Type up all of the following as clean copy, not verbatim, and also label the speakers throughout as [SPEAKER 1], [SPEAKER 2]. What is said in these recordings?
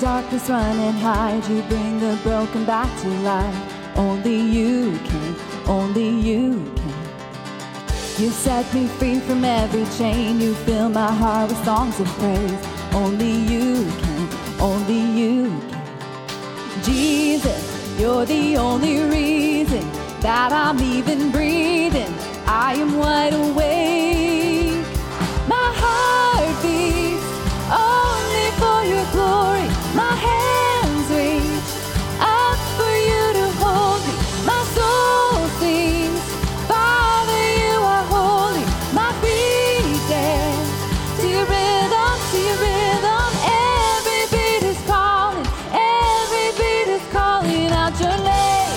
[SPEAKER 1] darkness run and hide. You bring the broken back to life. Only you can, only you can. You set me free from every chain. You fill my heart with songs of praise. Only you can, only you can. Jesus, you're the only reason that I'm even breathing. I am wide awake. My heart beats only for your glory. My hands reach up for you to hold me. My soul sings, Father, you are holy. My feet dance to your rhythm, to your rhythm. Every beat is calling, every beat is calling out your name.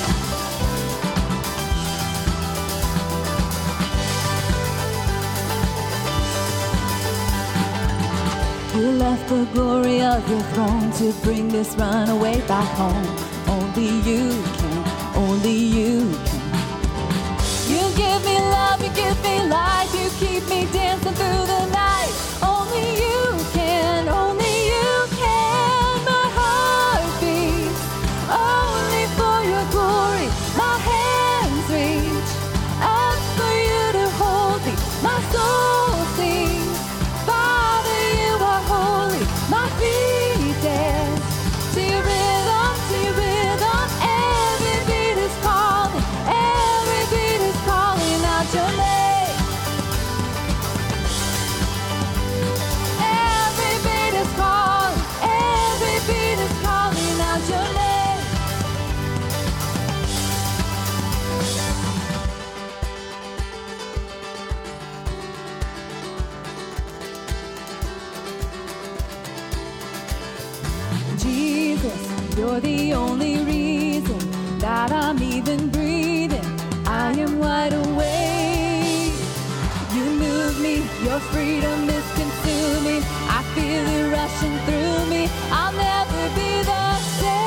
[SPEAKER 1] You left the glory of your throne to bring this runaway back home. Only you can, only you can. You give me love, you give me life, you keep me dancing through the night. Only you can, only you can. My heart beats only for your glory. My hands reach up for you to hold me. My soul sings, Father, you are holy. My feet dance to your rhythm, to your rhythm. Every beat is calling, every beat is calling out your name. Every beat is calling, every beat is calling out your name. Jesus, you're the only reason that I'm even breathing. I am wide awake. You move me, your freedom is consuming. I feel it rushing through me. I'll never be the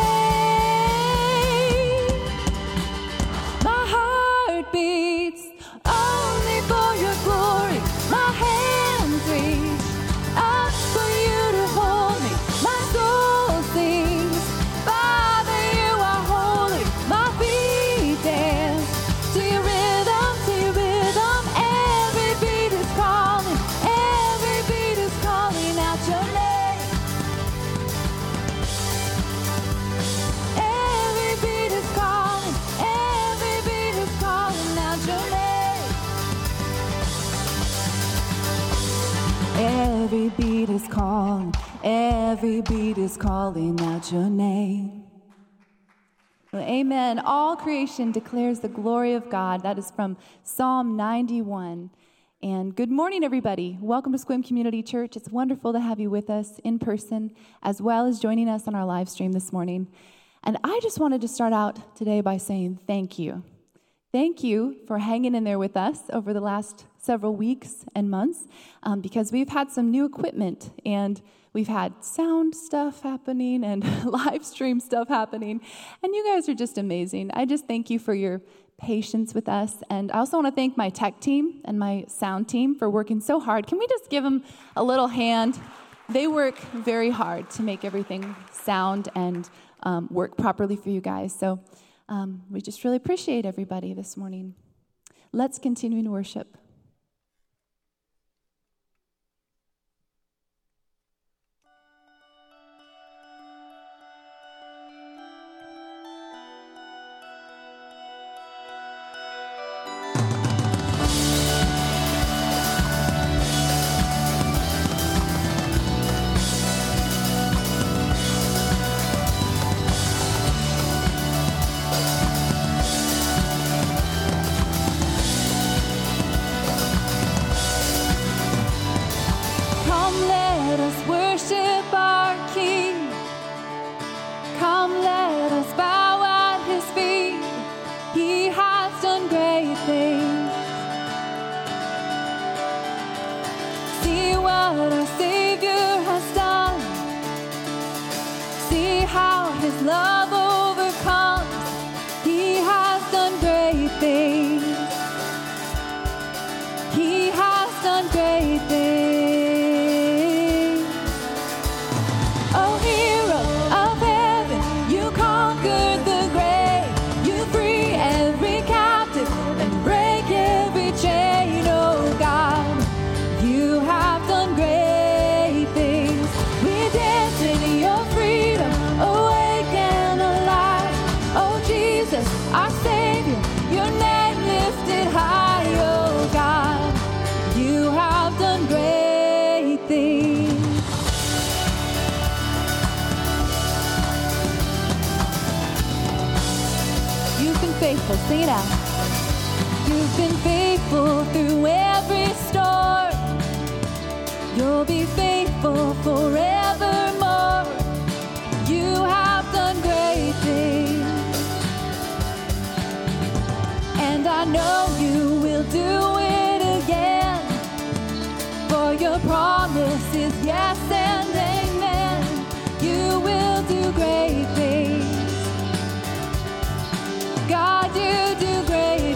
[SPEAKER 1] same. My heart beats only for your glory. My hands reach up for you to hold me. My soul sings, Father, you are holy. My feet dance to your rhythm, to your rhythm. Every beat is calling, every beat is calling out your name. Every beat is calling, every beat is calling out your name. Every beat is calling, every beat is calling out your name. Well, amen. All creation declares the glory of God. That is from Psalm 91. And good morning, everybody. Welcome to Sequim Community Church. It's wonderful to have you with us in person, as well as joining us on our live stream this morning. And I just wanted to start out today by saying thank you. Thank you for hanging in there with us over the last several weeks and months, because we've had some new equipment, and we've had sound stuff happening and live stream stuff happening, and you guys are just amazing. I just thank you for your patience with us, and I also want to thank my tech team and my sound team for working so hard. Can we just give them a little hand? They work very hard to make everything sound and work properly for you guys, so we just really appreciate everybody this morning. Let's continue in worship. Jesus, our Savior, your name lifted high, oh God. You have done great things. You've been faithful, sing it out. You've been faithful through every storm. You'll be faithful forevermore. You have done great things. And I know you will do it again. For your promise is yes and amen. You will do great things. God, you do great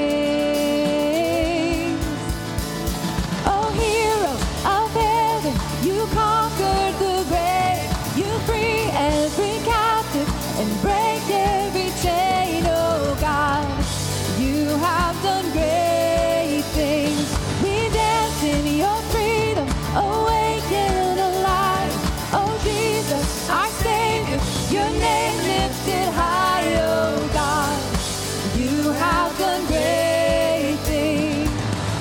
[SPEAKER 1] things. Oh, hero of heaven, you conquered the grave. You free every captive and break every chain, oh God. You have done great things. We dance in your freedom, awake and alive. Oh, Jesus, our Savior, your name lifted high, oh God. You have done great things.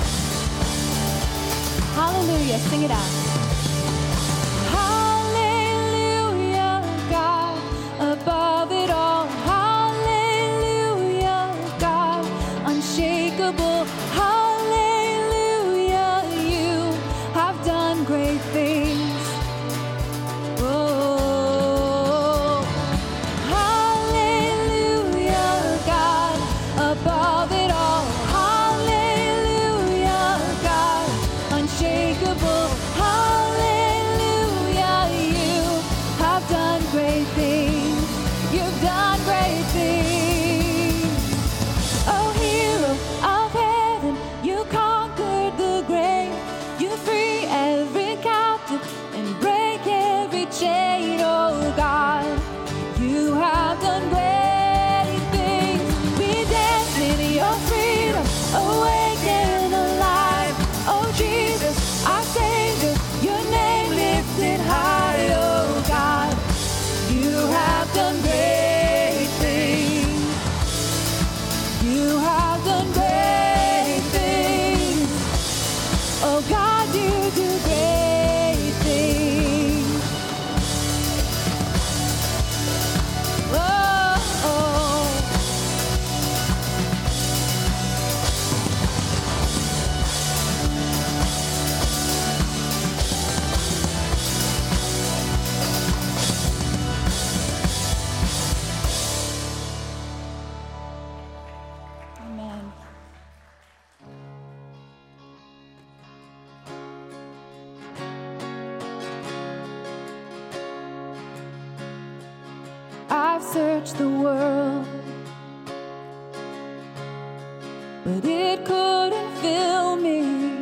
[SPEAKER 1] Hallelujah, sing it out. Hallelujah, God, above it all. Hallelujah, God, unshakable. Hallelujah, you have done great things. Oh, hallelujah, God, above it all. Hallelujah, God, unshakable. Hallelujah, you have done great things. You've done great things. Oh, hero of heaven, you conquered the grave. You free every captive and break every chain, oh God. You have done great things. We dance in your freedom, awake and alive. Oh, Jesus, our Savior, your name lifted high, oh God. You have done great things. You have done great things. Oh God, you do great things. Oh, oh. Amen. I've searched the world, but it couldn't fill me.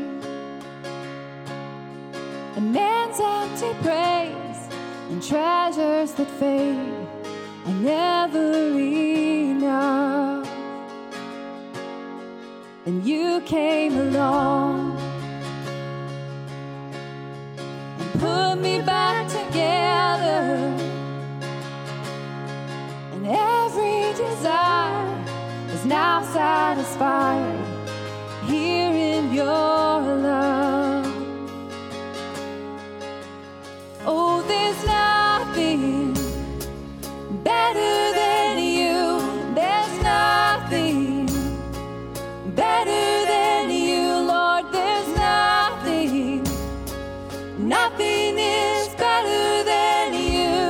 [SPEAKER 1] A man's empty praise and treasures that fade are never enough. And you came along and put me back together. And every desire is now satisfied here in your love. Oh, there's nothing better than you. There's nothing better than you, Lord. There's nothing, nothing is better than you.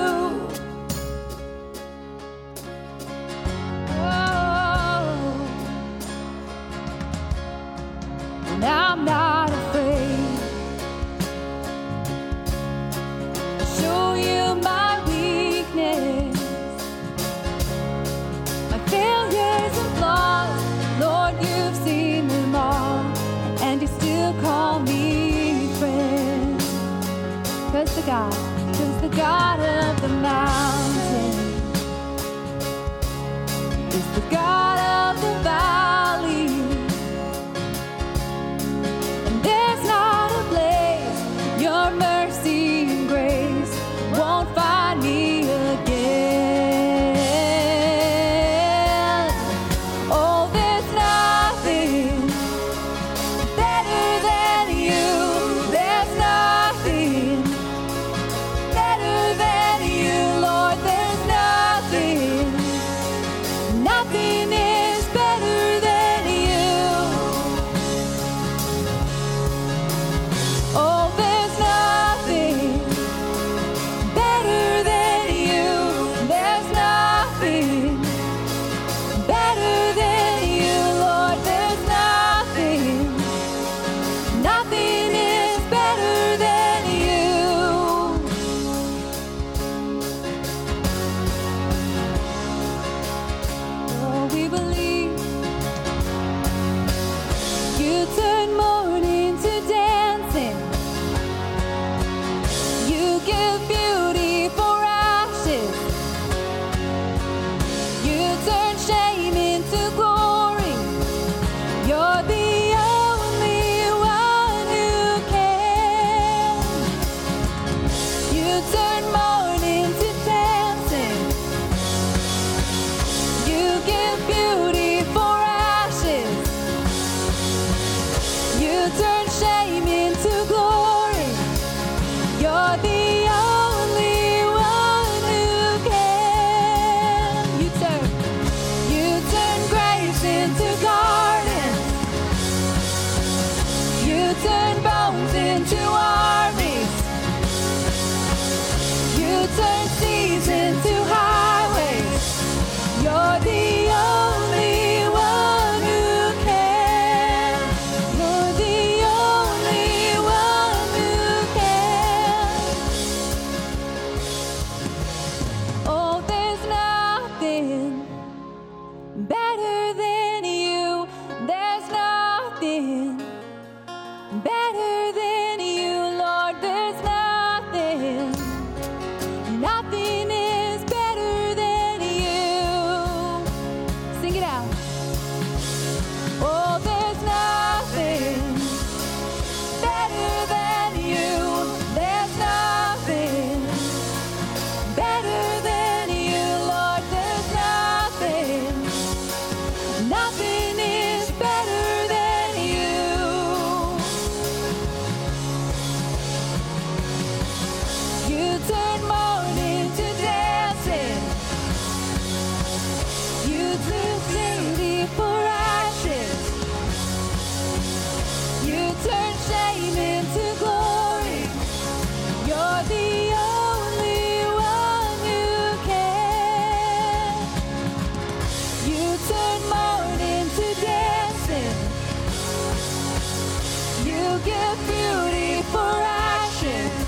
[SPEAKER 1] And I'm not afraid to show you my weakness, my failures and flaws. Lord, you've seen them all, and you still call me friend. 'Cause the God of the mountain is the God of the valley. And there's not a place your mercy and grace won't find me again. give beauty for ashes.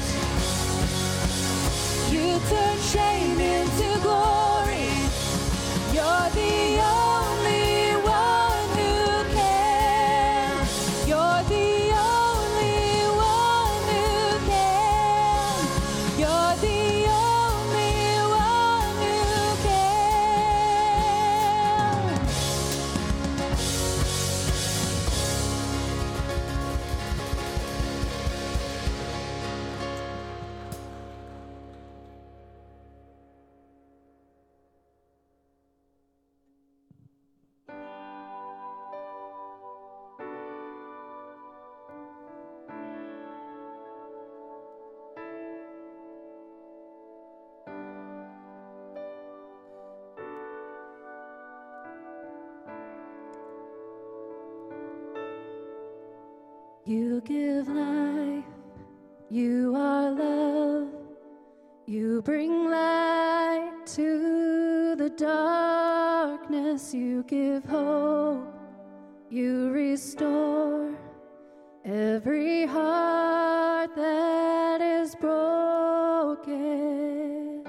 [SPEAKER 1] You turn shame into glory. You're the only one who can. You're the only one who can. You're the only one who can. You give life, you are love, you bring light to the darkness, you give hope, you restore every heart that is broken.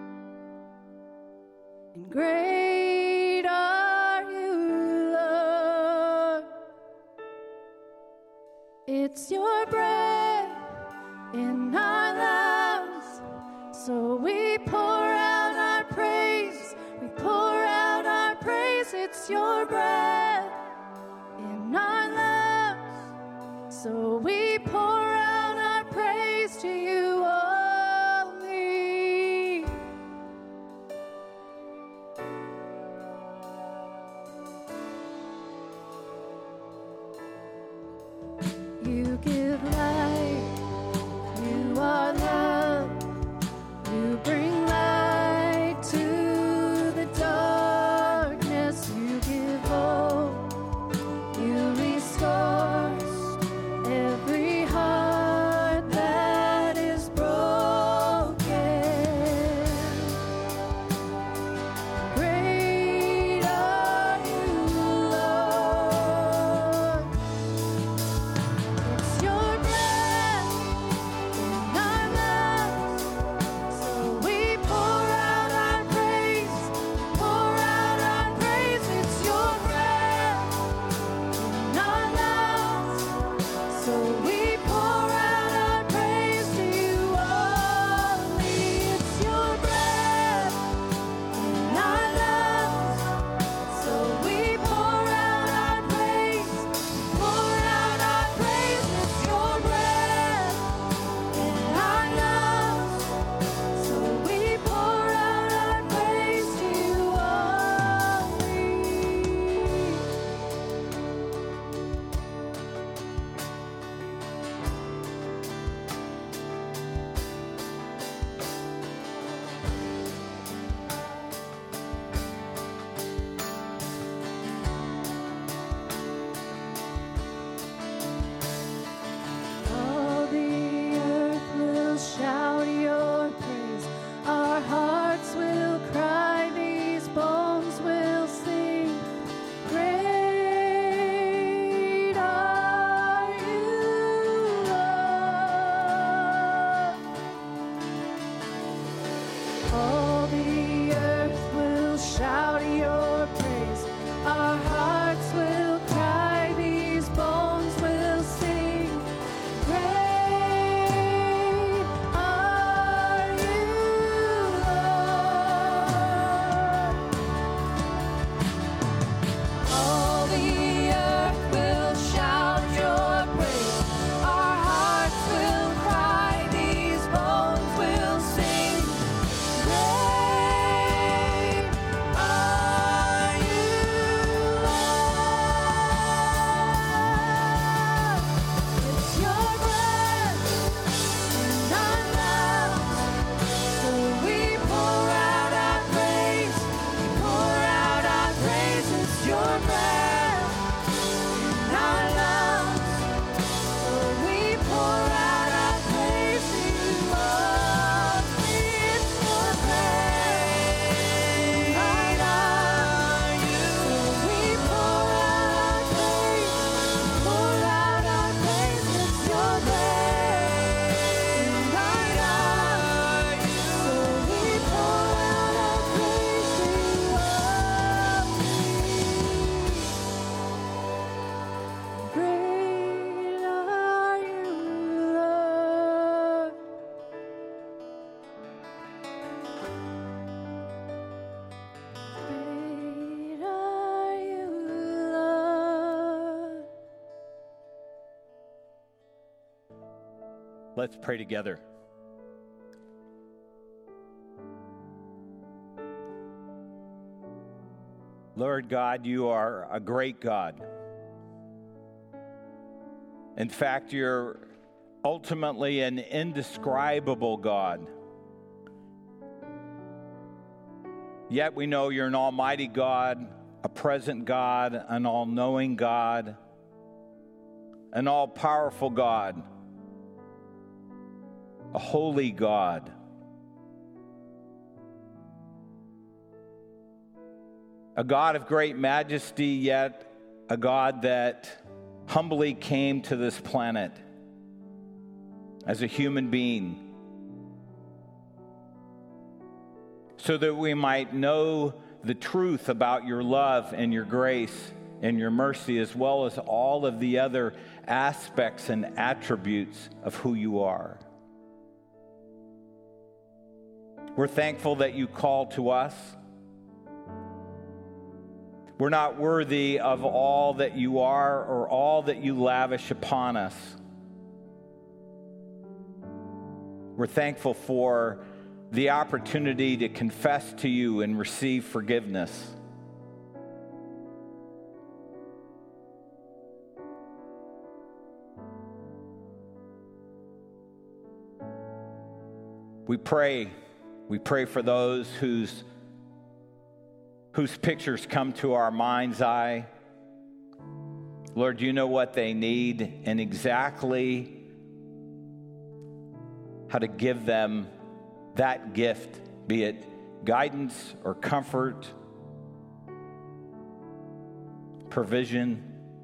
[SPEAKER 1] And great are you, Lord. It's your breath in our lungs, so we pour out our praise. We pour out our praise. It's your breath in our lungs, so we pour out our praise to you only. You give light, you are love, you bring light to the darkness, you give hope, you restore every
[SPEAKER 2] Let's pray together. Lord God, you are a great God. In fact, you're ultimately an indescribable God. Yet we know you're an almighty God, a present God, an all-knowing God, an all-powerful God, a holy God. A God of great majesty, yet a God that humbly came to this planet as a human being so that we might know the truth about your love and your grace and your mercy, as well as all of the other aspects and attributes of who you are. We're thankful that you call to us. We're not worthy of all that you are or all that you lavish upon us. We're thankful for the opportunity to confess to you and receive forgiveness. We pray for those whose pictures come to our mind's eye. Lord, you know what they need and exactly how to give them that gift, be it guidance or comfort, provision,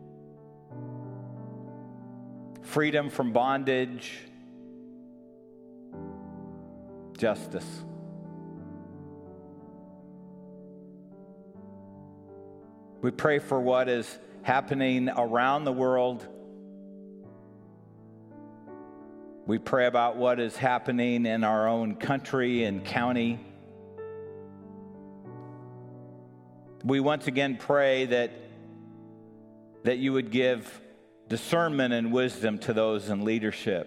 [SPEAKER 2] freedom from bondage, justice. We pray for what is happening around the world. We pray about what is happening in our own country and county. We once again pray that you would give discernment and wisdom to those in leadership.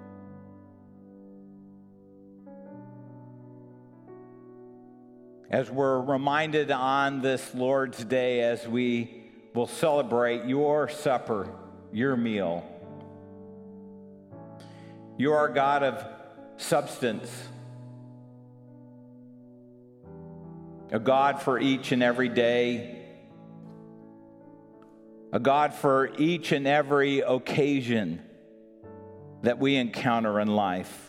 [SPEAKER 2] As we're reminded on this Lord's Day, as we will celebrate your supper, your meal, you are a God of substance, a God for each and every day, a God for each and every occasion that we encounter in life.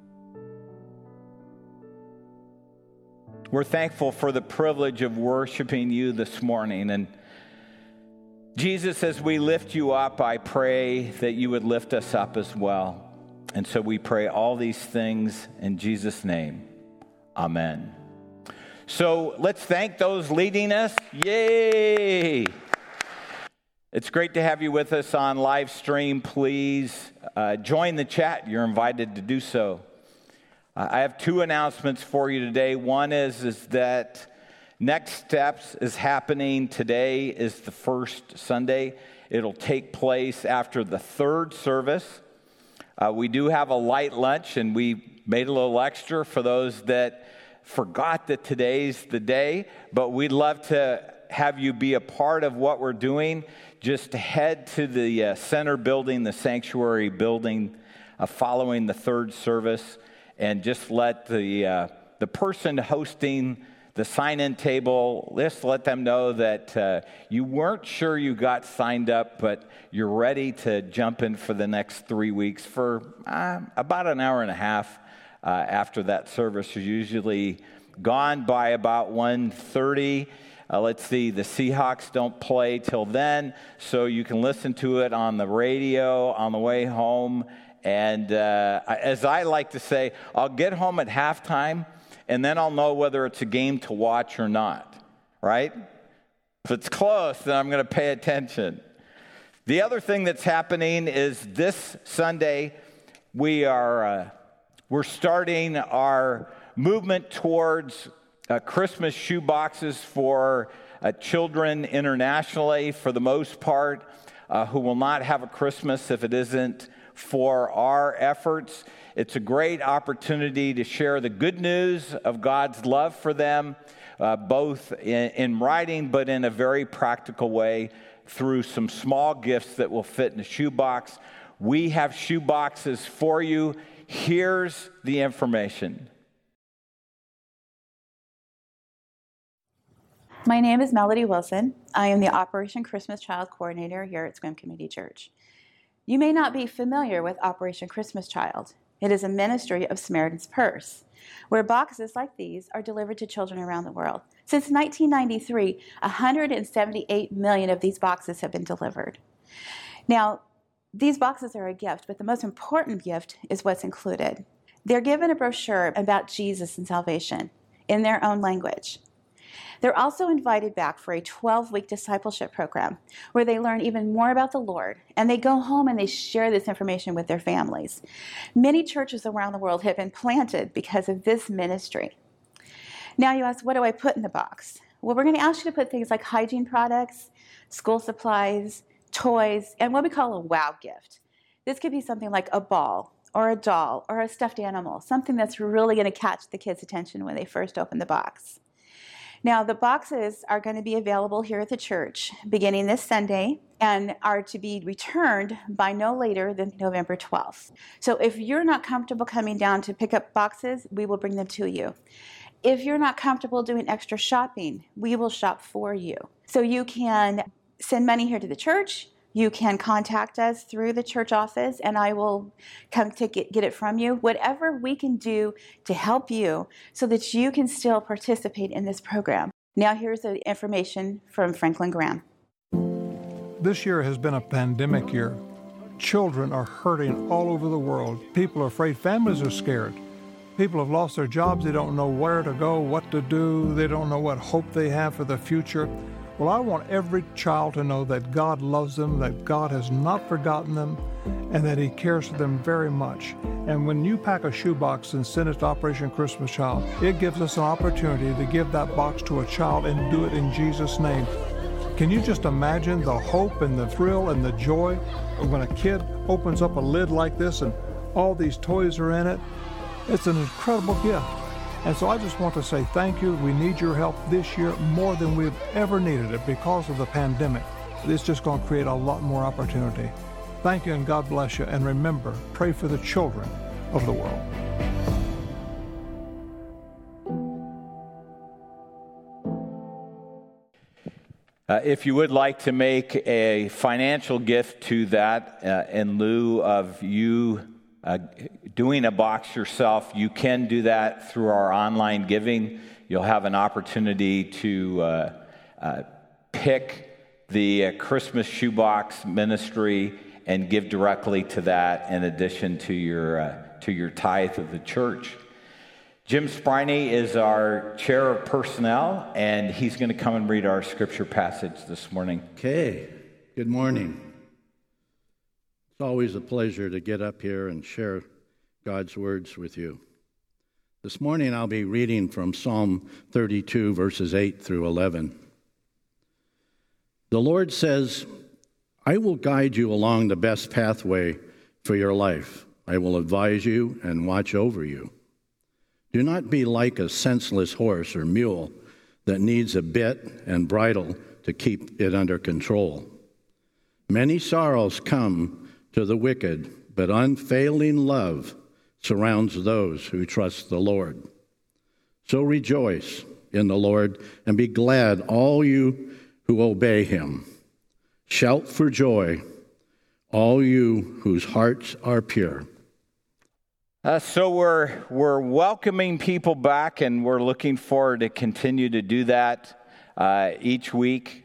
[SPEAKER 2] We're thankful for the privilege of worshiping you this morning. And Jesus, as we lift you up, I pray that you would lift us up as well. And so we pray all these things in Jesus' name. Amen. So let's thank those leading us. Yay! It's great to have you with us on live stream. Please join the chat. You're invited to do so. I have two announcements for you today. One is that Next Steps is happening. Today is the first Sunday. It'll take place after the third service. We do have a light lunch, and we made a little extra for those that forgot that today's the day. But we'd love to have you be a part of what we're doing. Just head to the center building, the sanctuary building, following the third service. And just let the person hosting the sign-in table, just let them know that you weren't sure you got signed up, but you're ready to jump in for the next 3 weeks for about an hour and a half after that service. Is usually gone by about 1:30. Let's see, the Seahawks don't play till then, so you can listen to it on the radio on the way home. And as I like to say, I'll get home at halftime, and then I'll know whether it's a game to watch or not, right? If it's close, then I'm going to pay attention. The other thing that's happening is this Sunday, we're starting our movement towards Christmas shoe boxes for children internationally, for the most part, who will not have a Christmas if it isn't for our efforts. It's a great opportunity to share the good news of God's love for them, both in writing, but in a very practical way through some small gifts that will fit in a shoebox. We have shoe boxes for you. Here's the information.
[SPEAKER 3] My name is Melody Wilson. I am the Operation Christmas Child Coordinator here at Sequim Community Church. You may not be familiar with Operation Christmas Child. It is a ministry of Samaritan's Purse, where boxes like these are delivered to children around the world. Since 1993, 178 million of these boxes have been delivered. Now, these boxes are a gift, but the most important gift is what's included. They're given a brochure about Jesus and salvation in their own language. They're also invited back for a 12-week discipleship program where they learn even more about the Lord, and they go home and they share this information with their families. Many churches around the world have been planted because of this ministry. Now you ask, what do I put in the box? Well, we're going to ask you to put things like hygiene products, school supplies, toys, and what we call a wow gift. This could be something like a ball or a doll or a stuffed animal, something that's really going to catch the kids' attention when they first open the box. Now, the boxes are going to be available here at the church beginning this Sunday and are to be returned by no later than November 12th. So if you're not comfortable coming down to pick up boxes, we will bring them to you. If you're not comfortable doing extra shopping, we will shop for you. So you can send money here to the church. You can contact us through the church office, and I will come to get it from you. Whatever we can do to help you so that you can still participate in this program. Now here's the information from Franklin Graham.
[SPEAKER 4] This year has been a pandemic year. Children are hurting all over the world. People are afraid. Families are scared. People have lost their jobs. They don't know where to go, what to do. They don't know what hope they have for the future. Well, I want every child to know that God loves them, that God has not forgotten them, and that He cares for them very much. And when you pack a shoebox and send it to Operation Christmas Child, it gives us an opportunity to give that box to a child and do it in Jesus' name. Can you just imagine the hope and the thrill and the joy when a kid opens up a lid like this and all these toys are in it? It's an incredible gift. And so I just want to say thank you. We need your help this year more than we've ever needed it because of the pandemic. It's just going to create a lot more opportunity. Thank you and God bless you. And remember, pray for the children of the world.
[SPEAKER 2] If you would like to make a financial gift to that in lieu of you doing a box yourself, you can do that through our online giving. You'll have an opportunity to pick the Christmas Shoebox Ministry and give directly to that in addition to your tithe of the church. Jim Spriney is our chair of personnel, and he's going to come and read our scripture passage this morning.
[SPEAKER 5] Okay, good morning. It's always a pleasure to get up here and share God's words with you. This morning I'll be reading from Psalm 32, verses 8 through 11. The Lord says, I will guide you along the best pathway for your life. I will advise you and watch over you. Do not be like a senseless horse or mule that needs a bit and bridle to keep it under control. Many sorrows come to the wicked, but unfailing love surrounds those who trust the Lord. So rejoice in the Lord and be glad, all you who obey Him. Shout for joy, all you whose hearts are pure.
[SPEAKER 2] So we're welcoming people back, and we're looking forward to continue to do that each week.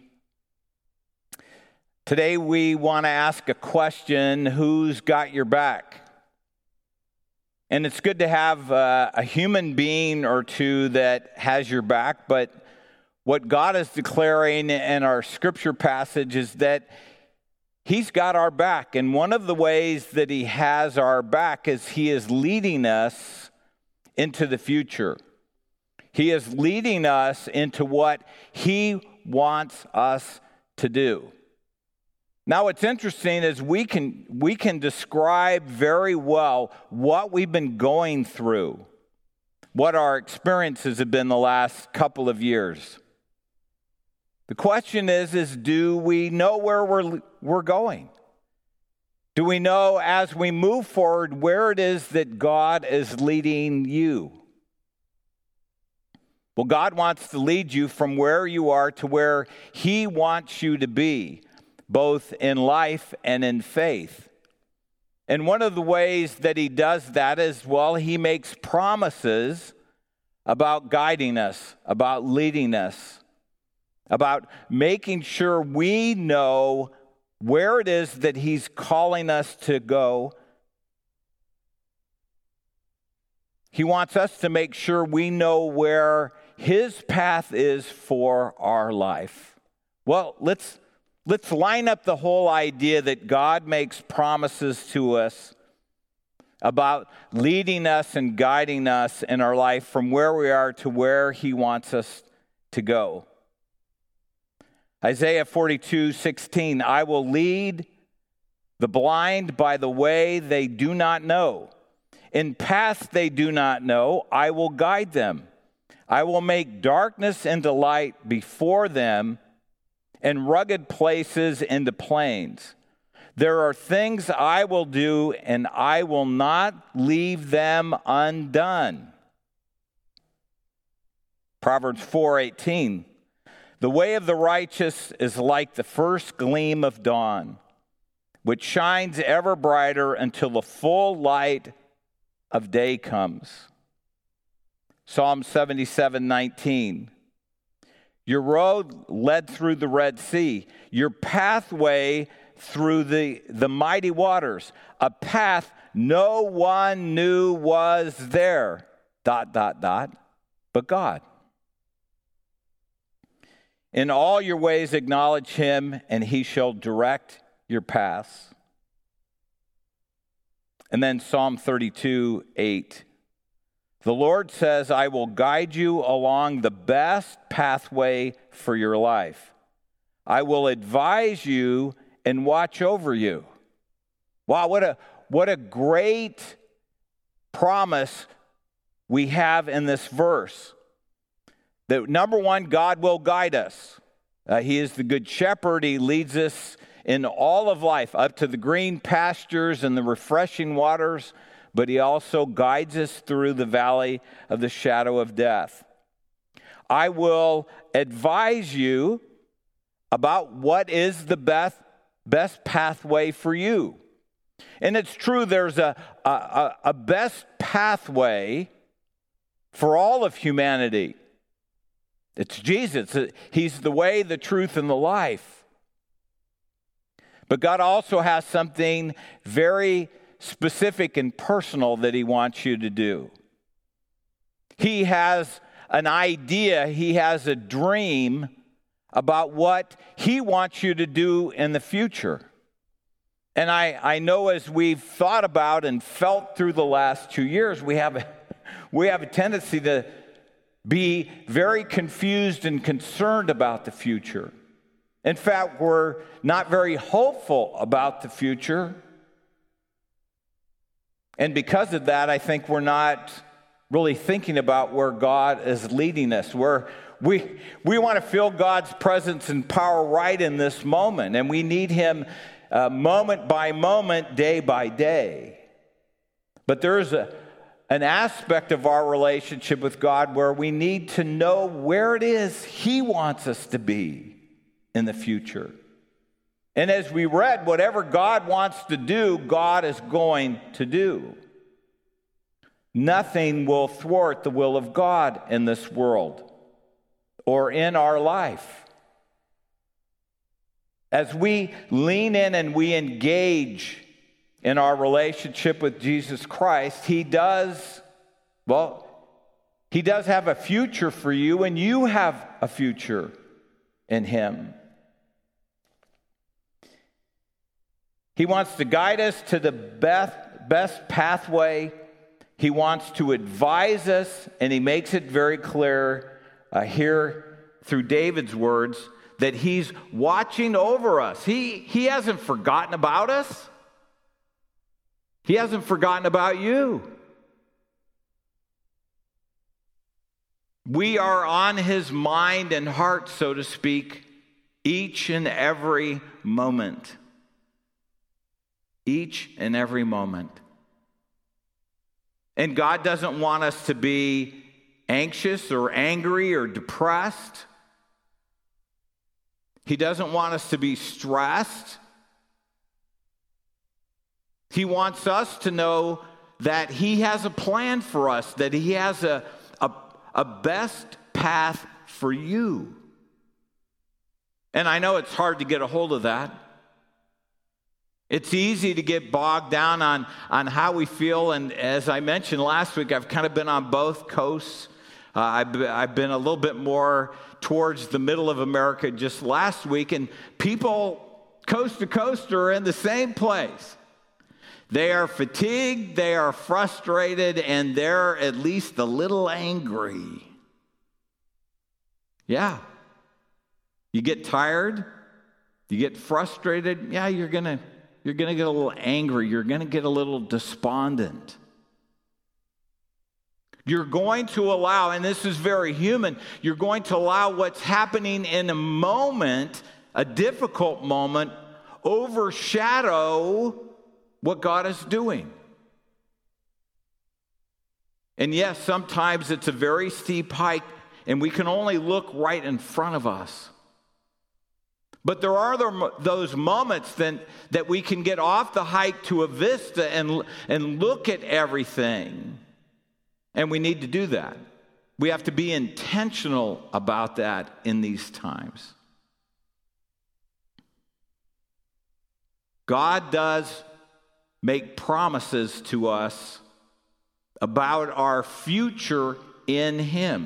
[SPEAKER 2] Today we want to ask a question: who's got your back? And it's good to have a human being or two that has your back, but what God is declaring in our scripture passage is that He's got our back. And one of the ways that He has our back is He is leading us into the future. He is leading us into what He wants us to do. Now, what's interesting is we can describe very well what we've been going through, what our experiences have been the last couple of years. The question is do we know where we're going? Do we know as we move forward where it is that God is leading you? Well, God wants to lead you from where you are to where He wants you to be, both in life and in faith. And one of the ways that He does that is, well, He makes promises about guiding us, about leading us, about making sure we know where it is that He's calling us to go. He wants us to make sure we know where His path is for our life. Well, let's line up the whole idea that God makes promises to us about leading us and guiding us in our life from where we are to where He wants us to go. Isaiah 42:16, I will lead the blind by the way they do not know. In paths they do not know, I will guide them. I will make darkness into light before them and rugged places into plains. There are things I will do, and I will not leave them undone. Proverbs 4:18, the way of the righteous is like the first gleam of dawn, which shines ever brighter until the full light of day comes. Psalm 77:19, your road led through the Red Sea, your pathway through the mighty waters, a path no one knew was there, ... but God. In all your ways acknowledge Him, and He shall direct your paths. And then Psalm 32:8. The Lord says, I will guide you along the best pathway for your life. I will advise you and watch over you. Wow, what a great promise we have in this verse. That number one, God will guide us. He is the good shepherd. He leads us in all of life up to the green pastures and the refreshing waters, but He also guides us through the valley of the shadow of death. I will advise you about what is the best pathway for you. And it's true, there's a best pathway for all of humanity. It's Jesus. He's the way, the truth, and the life. But God also has something very specific and personal that He wants you to do. He has an idea, He has a dream about what He wants you to do in the future. And I know as we've thought about and felt through the last 2 years, we have a tendency to be very confused and concerned about the future. In fact, we're not very hopeful about the future. And because of that, I think we're not really thinking about where God is leading us. We want to feel God's presence and power right in this moment, and we need Him moment by moment, day by day. But there's an aspect of our relationship with God where we need to know where it is He wants us to be in the future. And as we read, whatever God wants to do, God is going to do. Nothing will thwart the will of God in this world or in our life. As we lean in and we engage in our relationship with Jesus Christ, He does have a future for you, and you have a future in Him. He wants to guide us to the best pathway. He wants to advise us, and He makes it very clear here through David's words that he's watching over us. He hasn't forgotten about us. He hasn't forgotten about you. We are on his mind and heart, so to speak, each and every moment. Each and every moment. And God doesn't want us to be anxious or angry or depressed. He doesn't want us to be stressed. He wants us to know that he has a plan for us, that he has a best path for you. And I know it's hard to get a hold of that. It's easy to get bogged down on how we feel. And as I mentioned last week, I've kind of been on both coasts. I've been a little bit more towards the middle of America just last week. And people coast to coast are in the same place. They are fatigued, they are frustrated, and they're at least a little angry. Yeah. You get tired, you get frustrated, yeah, you're gonna get a little angry, you're gonna get a little despondent. You're going to allow, and this is very human, you're going to allow what's happening in a moment, a difficult moment, overshadow what God is doing. And yes, sometimes it's a very steep hike, and we can only look right in front of us. But there are those moments then that we can get off the hike to a vista and look at everything. And we need to do that. We have to be intentional about that in these times. God does make promises to us about our future in him.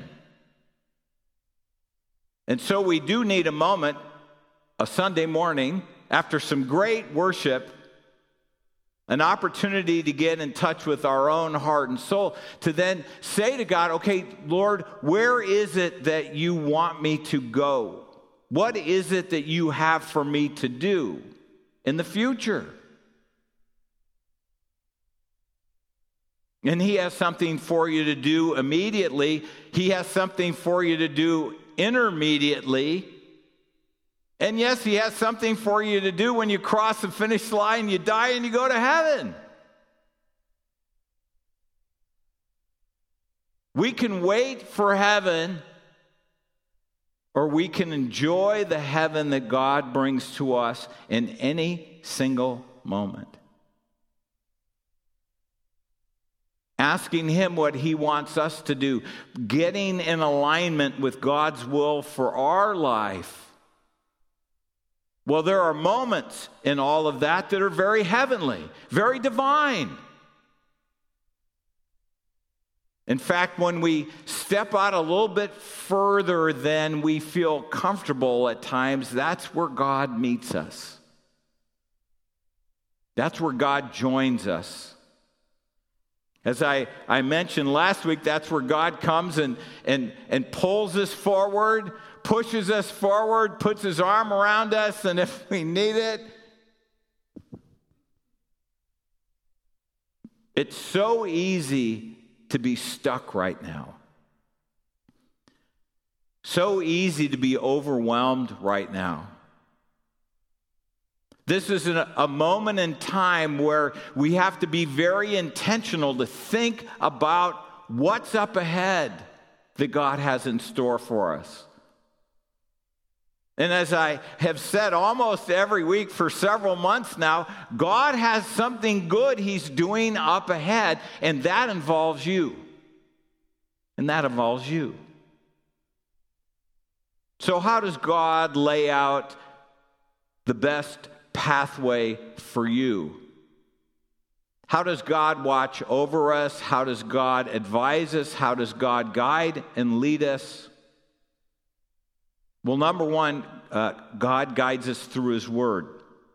[SPEAKER 2] And so we do need a moment, a Sunday morning, after some great worship, an opportunity to get in touch with our own heart and soul, to then say to God, okay, Lord, where is it that you want me to go? What is it that you have for me to do in the future? And he has something for you to do immediately. He has something for you to do intermediately. And yes, he has something for you to do when you cross the finish line, you die and you go to heaven. We can wait for heaven, or we can enjoy the heaven that God brings to us in any single moment. Asking him what he wants us to do, getting in alignment with God's will for our life. Well, there are moments in all of that are very heavenly, very divine. In fact, when we step out a little bit further than we feel comfortable at times, that's where God meets us. That's where God joins us. As I mentioned last week, that's where God comes and pulls us forward, pushes us forward, puts his arm around us, and if we need it, it's so easy to be stuck right now. So easy to be overwhelmed right now. This is a moment in time where we have to be very intentional to think about what's up ahead that God has in store for us. And as I have said almost every week for several months now, God has something good he's doing up ahead, and that involves you. And that involves you. So how does God lay out the best pathway for you? How does God watch over us? How does God advise us? How does God guide and lead us? Well, number one, God guides us through his word.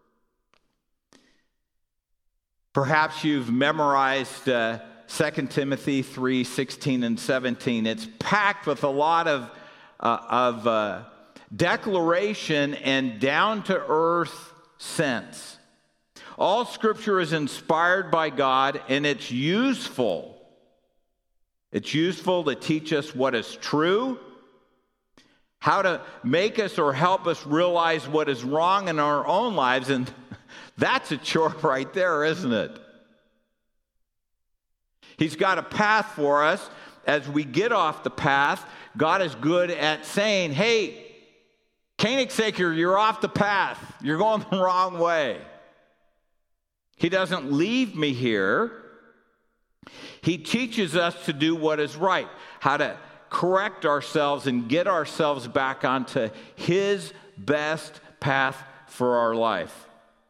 [SPEAKER 2] Perhaps you've memorized 2 Timothy 3:16 and 17. It's packed with a lot of declaration, and down-to-earth sense. All Scripture is inspired by God, and it's useful. It's useful to teach us what is true, how to make us or help us realize what is wrong in our own lives, and that's a chore right there, isn't it? He's got a path for us. As we get off the path, God is good at saying, hey, Koenigsaker, you're off the path. You're going the wrong way. He doesn't leave me here. He teaches us to do what is right, how to correct ourselves and get ourselves back onto His best path for our life.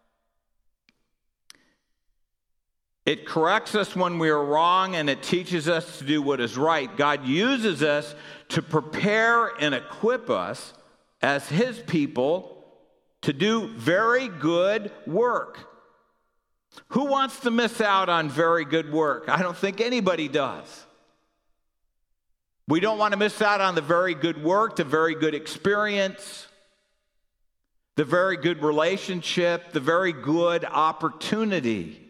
[SPEAKER 2] It corrects us when we are wrong, and it teaches us to do what is right. God uses us to prepare and equip us as His people to do very good work. Who wants to miss out on very good work? I don't think anybody does. We don't want to miss out on the very good work, the very good experience, the very good relationship, the very good opportunity.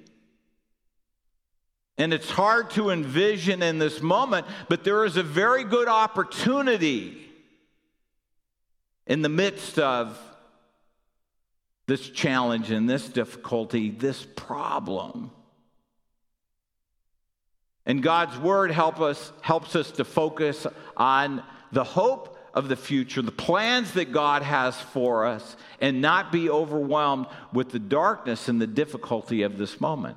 [SPEAKER 2] And it's hard to envision in this moment, but there is a very good opportunity in the midst of this challenge and this difficulty, this problem. And God's Word helps us to focus on the hope of the future, the plans that God has for us, and not be overwhelmed with the darkness and the difficulty of this moment.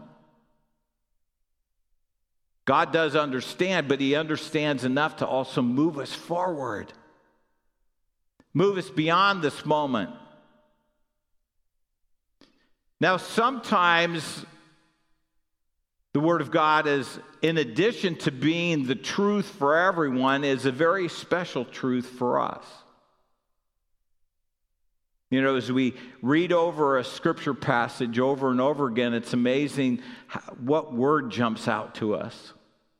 [SPEAKER 2] God does understand, but He understands enough to also move us forward. Move us beyond this moment. Now, sometimes the Word of God is, in addition to being the truth for everyone, is a very special truth for us. You know, as we read over a scripture passage over and over again, it's amazing what word jumps out to us.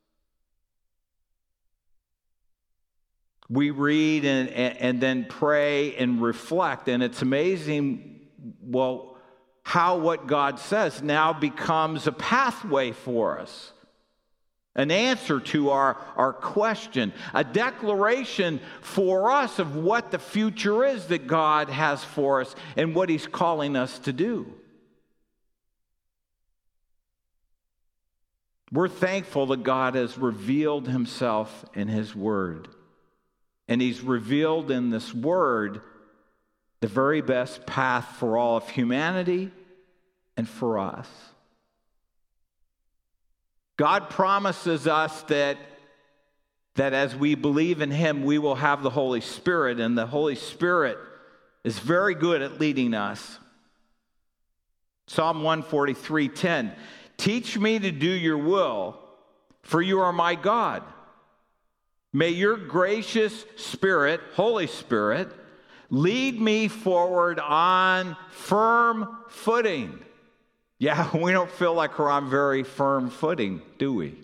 [SPEAKER 2] We read and then pray and reflect, and it's amazing, well, how what God says now becomes a pathway for us, an answer to our question, a declaration for us of what the future is that God has for us and what He's calling us to do. We're thankful that God has revealed Himself in His Word. And He's revealed in this Word the very best path for all of humanity and for us. God promises us that as we believe in Him, we will have the Holy Spirit, and the Holy Spirit is very good at leading us. Psalm 143:10, teach me to do your will, for you are my God. May your gracious Spirit, Holy Spirit, lead me forward on firm footing. Yeah, we don't feel like we're on very firm footing, do we?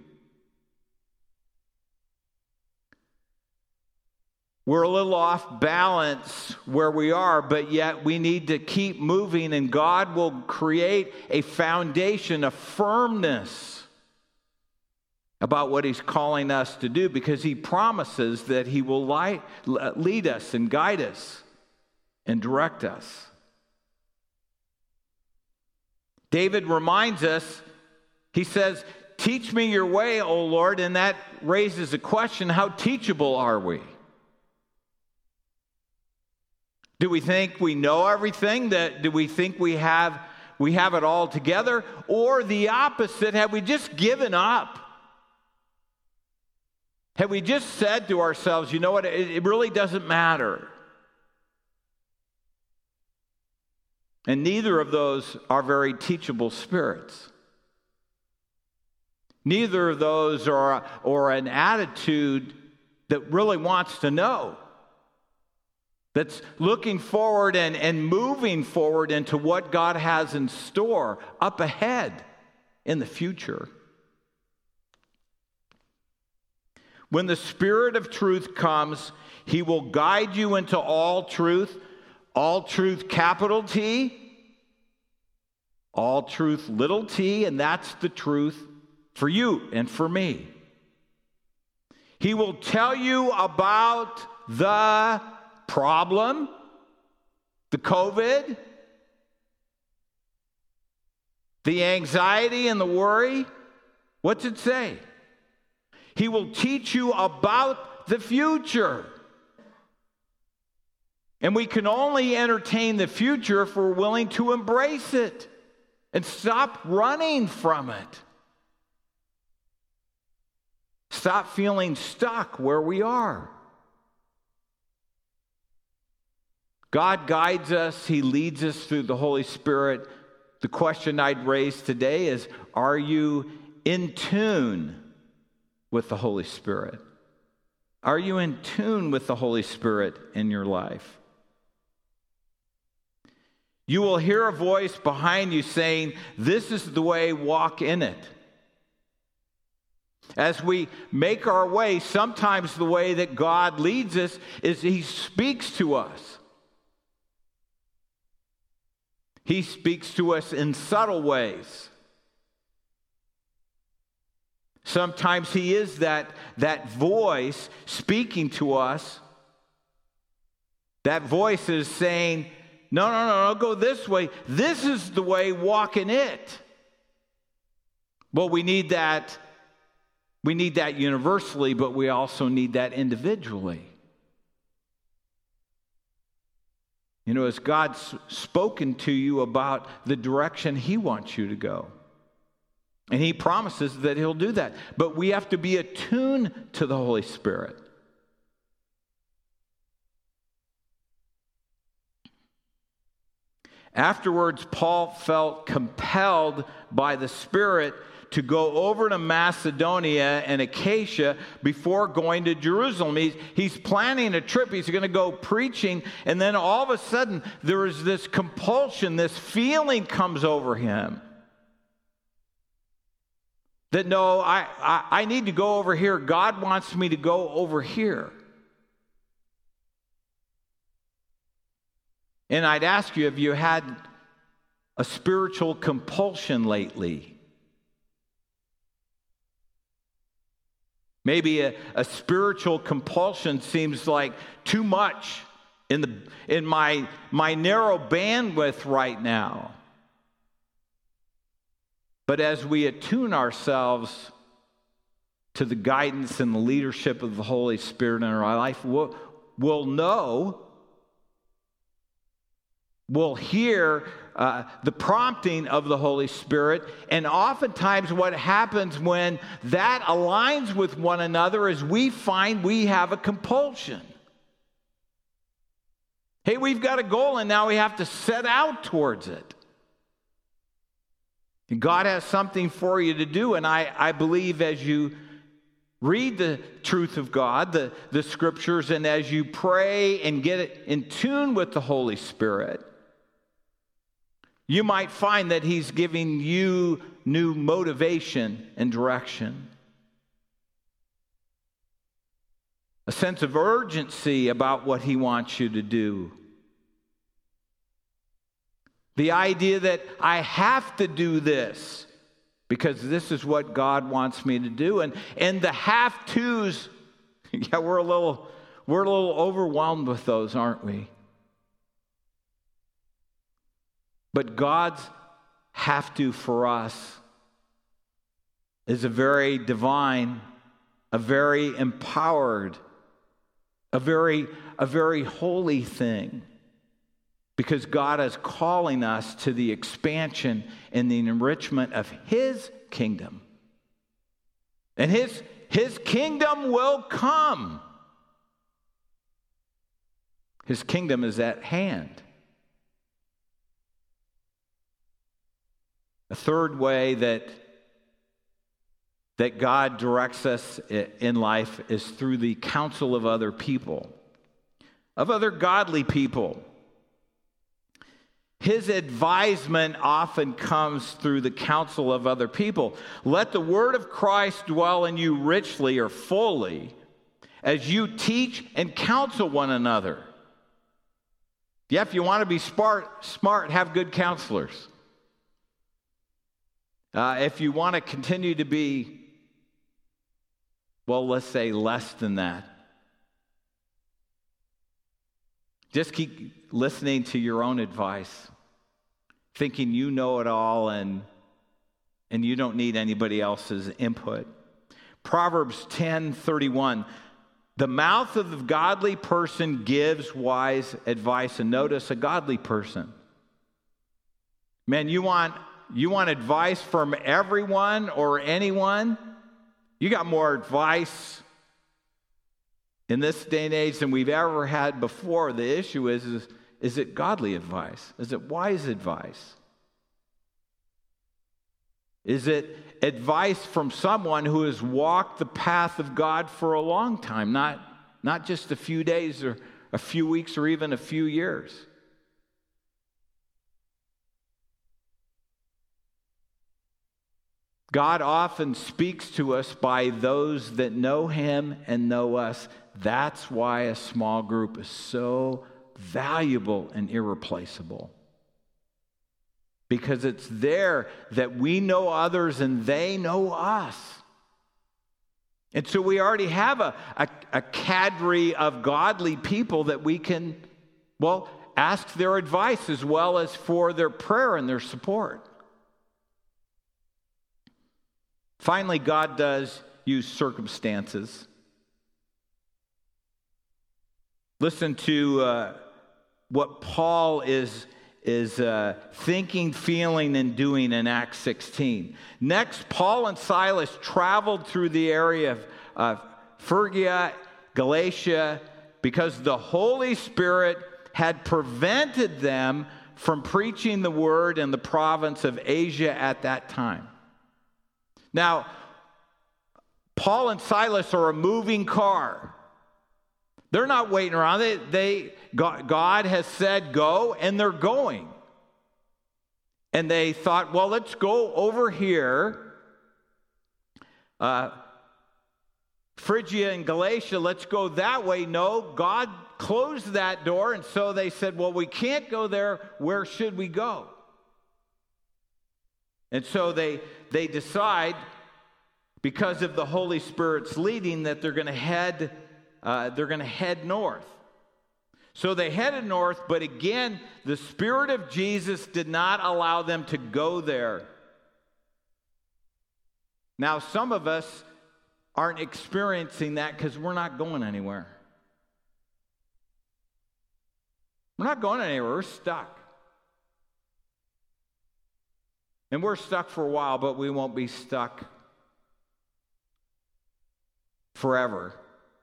[SPEAKER 2] We're a little off balance where we are, but yet we need to keep moving, and God will create a foundation of firmness about what He's calling us to do, because He promises that He will lead us and guide us and direct us. David reminds us, he says, teach me your way, O Lord, and that raises a question, how teachable are we? Do we think we know everything? Do we think we have it all together? Or the opposite, have we just given up? Have we just said to ourselves, you know what, it really doesn't matter? And neither of those are very teachable spirits. Neither of those are an attitude that really wants to know, that's looking forward and moving forward into what God has in store up ahead in the future. When the Spirit of truth comes, He will guide you into all truth, capital T, all truth, little t, and that's the truth for you and for me. He will tell you about the problem, the COVID, the anxiety and the worry. What's it say? He will teach you about the future. And we can only entertain the future if we're willing to embrace it and stop running from it. Stop feeling stuck where we are. God guides us. He leads us through the Holy Spirit. The question I'd raise today is, are you in tune with the Holy Spirit? Are you in tune with the Holy Spirit in your life? You will hear a voice behind you saying, "This is the way, walk in it." As we make our way, sometimes the way that God leads us is He speaks to us. He speaks to us in subtle ways. Sometimes He is that voice speaking to us. That voice is saying, no, go this way. This is the way, walk in it. Well, we need that. We need that universally, but we also need that individually. You know, has God spoken to you about the direction He wants you to go? And He promises that He'll do that. But we have to be attuned to the Holy Spirit. Afterwards, Paul felt compelled by the Spirit to go over to Macedonia and Achaia before going to Jerusalem. He's planning a trip. He's going to go preaching, and then all of a sudden there is this compulsion, this feeling comes over him that no, I need to go over here. God wants me to go over here. And I'd ask you, have you had a spiritual compulsion lately? Maybe a spiritual compulsion seems like too much in my narrow bandwidth right now. But as we attune ourselves to the guidance and the leadership of the Holy Spirit in our life, we'll know, we'll hear the prompting of the Holy Spirit. And oftentimes what happens when that aligns with one another is we find we have a compulsion. Hey, we've got a goal and now we have to set out towards it. And God has something for you to do. And I believe as you read the truth of God, the scriptures, and as you pray and get it in tune with the Holy Spirit, you might find that He's giving you new motivation and direction. A sense of urgency about what He wants you to do. The idea that I have to do this because this is what God wants me to do. And the have-tos, yeah, we're a little overwhelmed with those, aren't we? But God's have to for us is a very divine, a very empowered, a very holy thing. Because God is calling us to the expansion and the enrichment of His kingdom. And His kingdom will come. His kingdom is at hand. A third way that God directs us in life is through the counsel of other people, of other godly people. His advisement often comes through the counsel of other people. Let the word of Christ dwell in you richly or fully, as you teach and counsel one another. Yeah, if you want to be smart, have good counselors. If you want to continue to be, well, let's say less than that, just keep listening to your own advice, thinking you know it all and you don't need anybody else's input. Proverbs 10:31, the mouth of the godly person gives wise advice. And notice, a godly person. Man, you want advice from everyone or anyone? You got more advice in this day and age than we've ever had before. The issue is it godly advice? Is it wise advice? Is it advice from someone who has walked the path of God for a long time, not just a few days or a few weeks or even a few years? God often speaks to us by those that know Him and know us. That's why a small group is so valuable and irreplaceable. Because it's there that we know others and they know us. And so we already have a cadre of godly people that we can, well, ask their advice as well as for their prayer and their support. Finally, God does use circumstances. Listen to what Paul is thinking, feeling, and doing in Acts 16. Next, Paul and Silas traveled through the area of Phrygia, Galatia, because the Holy Spirit had prevented them from preaching the word in the province of Asia at that time. Now, Paul and Silas are a moving car. They're not waiting around. God has said go, and they're going. And they thought, well, let's go over here. Phrygia and Galatia, let's go that way. No, God closed that door, and so they said, well, we can't go there. Where should we go? And so they decide, because of the Holy Spirit's leading, that they're going to head north. So they headed north, but again, the Spirit of Jesus did not allow them to go there. Now, some of us aren't experiencing that because we're not going anywhere. We're not going anywhere. We're stuck. And we're stuck for a while, but we won't be stuck forever.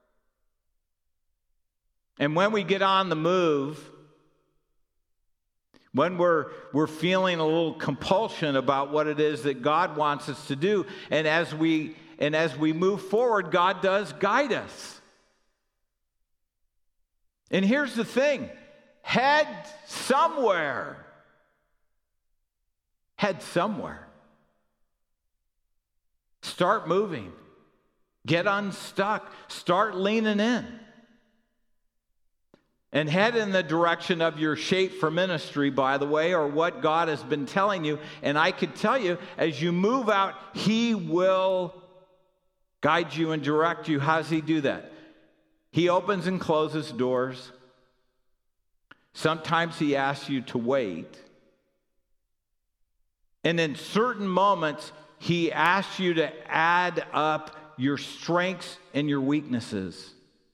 [SPEAKER 2] And when we get on the move, when we're feeling a little compulsion about what it is that God wants us to do, and as we move forward, God does guide us. And here's the thing: head somewhere. Head somewhere. Start moving. Get unstuck. Start leaning in. And head in the direction of your shape for ministry, by the way, or what God has been telling you. And I could tell you, as you move out, He will guide you and direct you. How does He do that? He opens and closes doors. Sometimes He asks you to wait. And in certain moments, He asks you to add up your strengths and your weaknesses.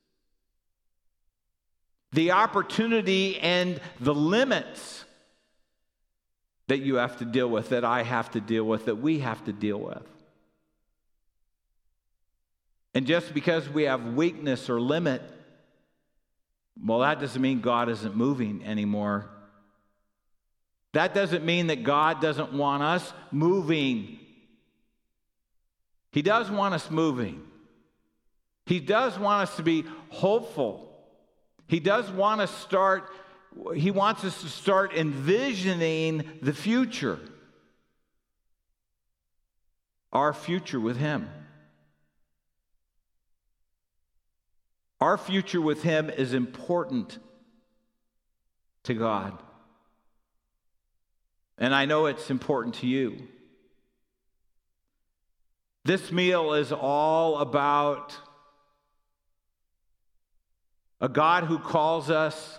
[SPEAKER 2] The opportunity and the limits that you have to deal with, that I have to deal with, that we have to deal with. And just because we have weakness or limit, well, that doesn't mean God isn't moving anymore. That doesn't mean that God doesn't want us moving. He does want us moving. He does want us to be hopeful. He does want us He wants us to start envisioning the future. Our future with Him. Our future with him is important to God. And I know it's important to you. This meal is all about a God who calls us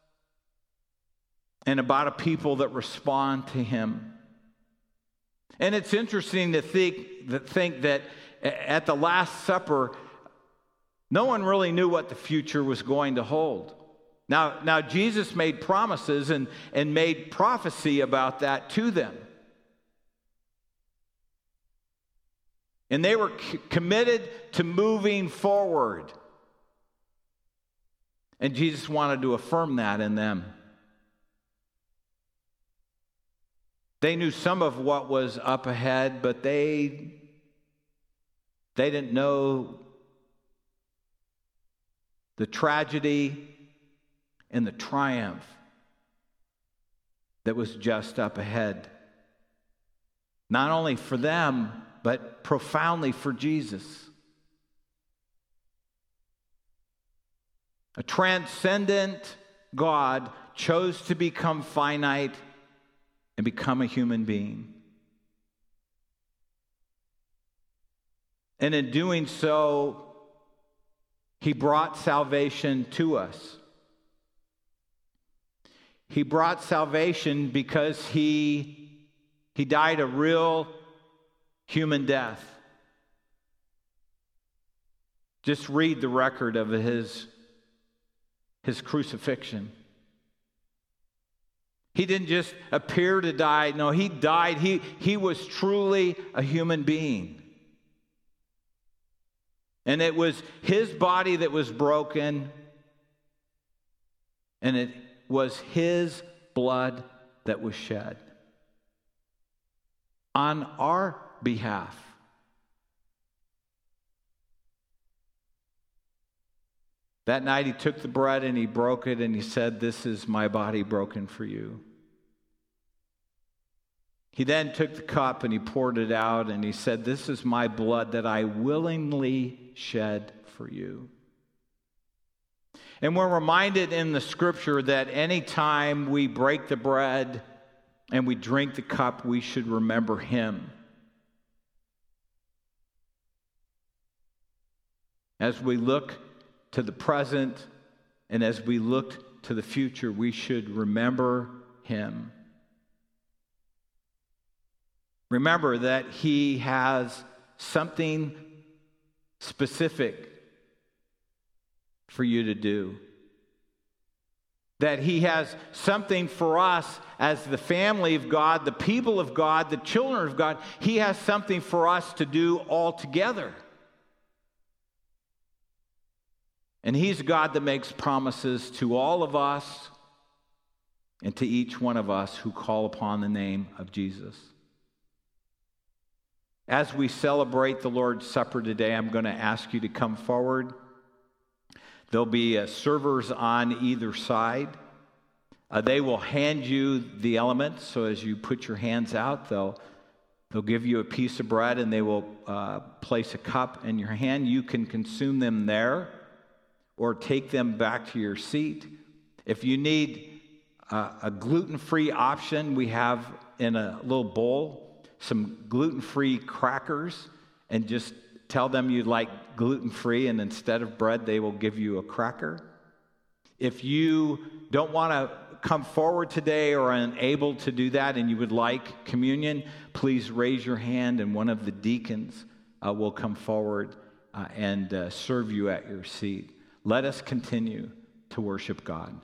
[SPEAKER 2] and about a people that respond to him. And it's interesting to think that at the Last Supper, no one really knew what the future was going to hold. Now Jesus made promises and made prophecy about that to them. And they were committed to moving forward. And Jesus wanted to affirm that in them. They knew some of what was up ahead, but they didn't know the tragedy and the triumph that was just up ahead. Not only for them, but profoundly for Jesus. A transcendent God chose to become finite and become a human being. And in doing so, he brought salvation to us. He brought salvation because he died a real human death. Just read the record of his crucifixion. He didn't just appear to die. No, he died. He was truly a human being. And it was his body that was broken, and it was his blood that was shed on our behalf. That night he took the bread and he broke it and he said, "This is my body broken for you." He then took the cup and he poured it out and he said, "This is my blood that I willingly shed for you." And we're reminded in the scripture that any time we break the bread and we drink the cup, we should remember him. As we look to the present and as we look to the future, we should remember him. Remember that he has something specific for you to do. That he has something for us as the family of God, the people of God, the children of God. He has something for us to do all together. And he's a God that makes promises to all of us and to each one of us who call upon the name of Jesus. As we celebrate the Lord's Supper today, I'm going to ask you to come forward. There'll be servers on either side. They will hand you the elements. So as you put your hands out, they'll give you a piece of bread and they will place a cup in your hand. You can consume them there or take them back to your seat. If you need a gluten-free option, we have in a little bowl some gluten-free crackers, and just tell them you'd like gluten-free, and instead of bread, they will give you a cracker. If you don't want to come forward today or are unable to do that and you would like communion, please raise your hand and one of the deacons will come forward and serve you at your seat. Let us continue to worship God.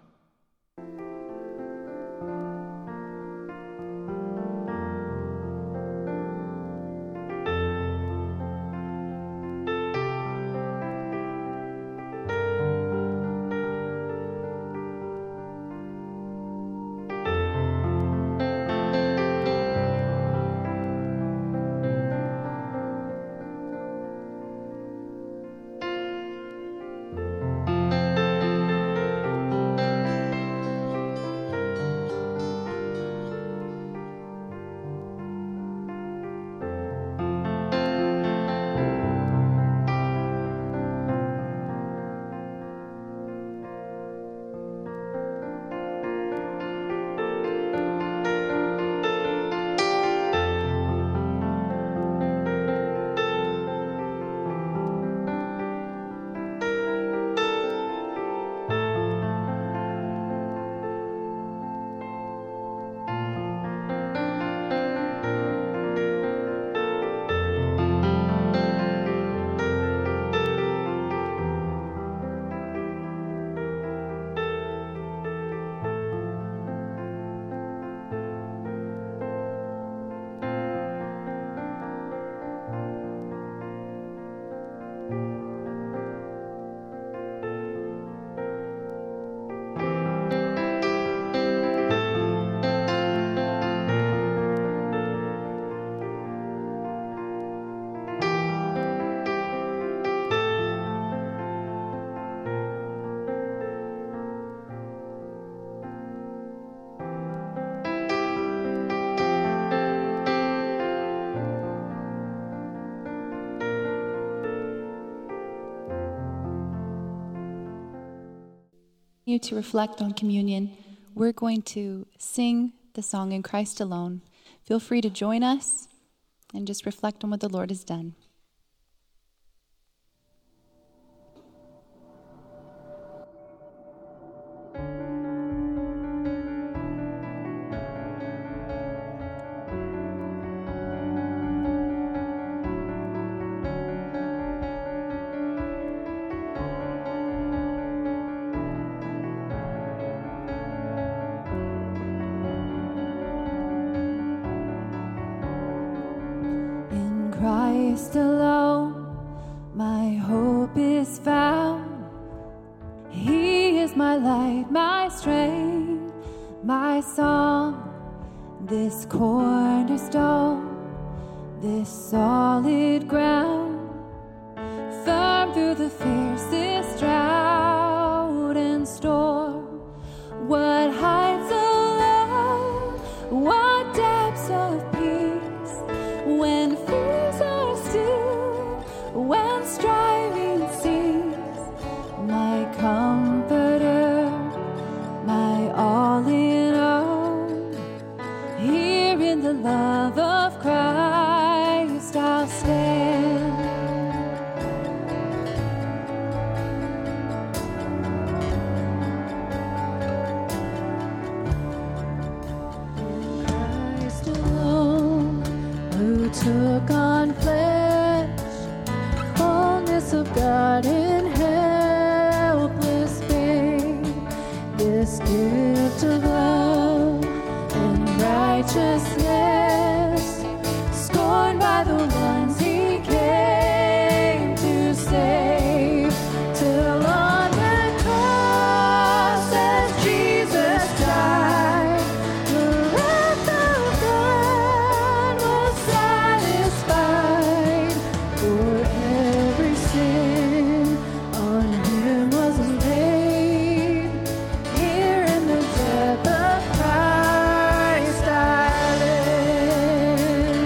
[SPEAKER 1] continue to reflect on communion, we're going to sing the song In Christ Alone. Feel free to join us and just reflect on what the Lord has done. Christ alone, my hope is found. He is my light, my strength, my song. This cornerstone, this solid ground, firm through the fiercest drought and storm. What heights of love, what depths of peace, when fears are still, when striving cease. My comforter, my all in all, here in the love of Christ I'll stand. Christ alone, who took on flesh, fullness of God in helpless pain, this gift of love and righteousness, scorned by the ones he came to save, till on the cross as Jesus died, the wrath of God was satisfied. For every sin on him was laid. Here in the death of Christ I live.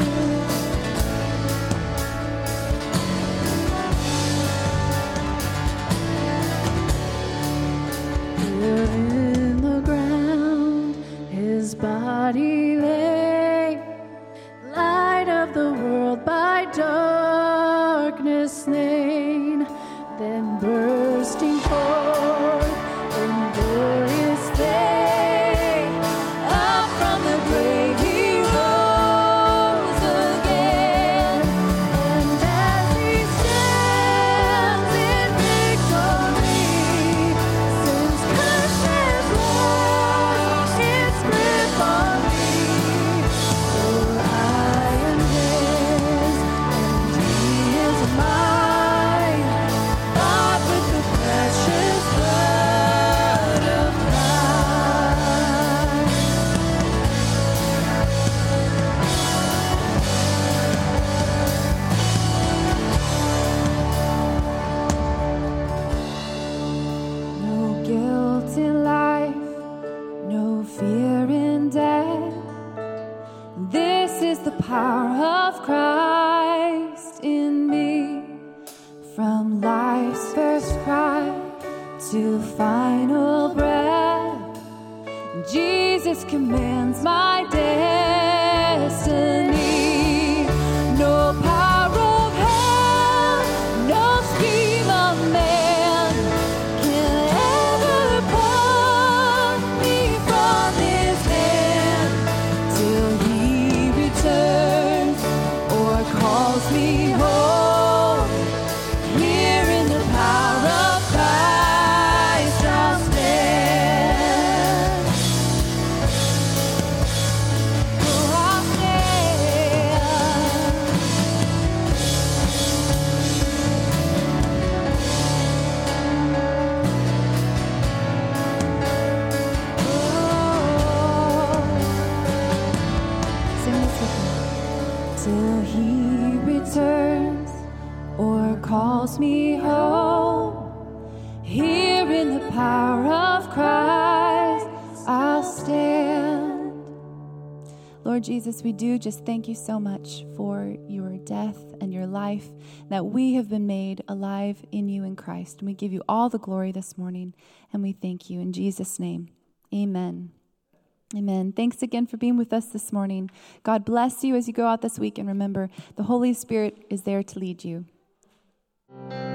[SPEAKER 1] Here in the ground his body lay, light of the world by darkness slain, then bursting forth in glorious day, up from the grave he rose again, and as he stands in victory, since curse has lost its grip on me, for I am his and he is mine, bought with the precious blood of Christ. No guilt in life, no fear in death. This is the power of Christ in me. From life's first cry to final breath, Jesus commands my destiny. No power of hell, no scheme of man can ever pluck me from his hand, till he returns or calls me home. Here in the power of Christ I'll stand. Oh, I'll stand. Sing this with me. Till he returns or calls me home, here in the power of Christ I'll stand. Lord, Lord Jesus, we do just thank you so much for your death and your life, that we have been made alive in you in Christ. And we give you all the glory this morning, and we thank you in Jesus' name. Amen. Amen. Thanks again for being with us this morning. God bless you as you go out this week, and remember, the Holy Spirit is there to lead you.